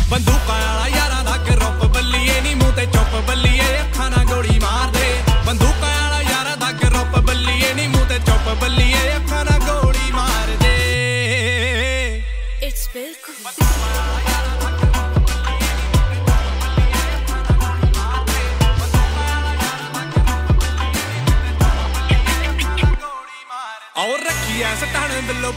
ਬੰਦੂਕਾਂ ਵਾਲਾ ਯਾਰਾਂ ਦਾ ਗਰੁੱਪ ਬੱਲੀਏ ਨੀ ਮੂੰਹ ਤੇ ਚੁੱਪ ਬੱਲੀਏ ਅੱਖਾਂ ਨਾਲ ਗੋਲੀ ਮਾਰਦੇ ਬੰਦੂਕਾਂ ਵਾਲਾ ਯਾਰਾਂ ਦਾ ਗਰੁੱਪ ਬੱਲੀਏ ਨੀ ਮੂੰਹ ਤੇ ਚੁੱਪ ਬੱਲੀਏ ਅੱਖਾਂ ਨਾਲ ਗੋਲੀ ਮਾਰਦੇ ਇਟਸ ਬਿਲਕੁਲ और रखी है सटाने बिल्लो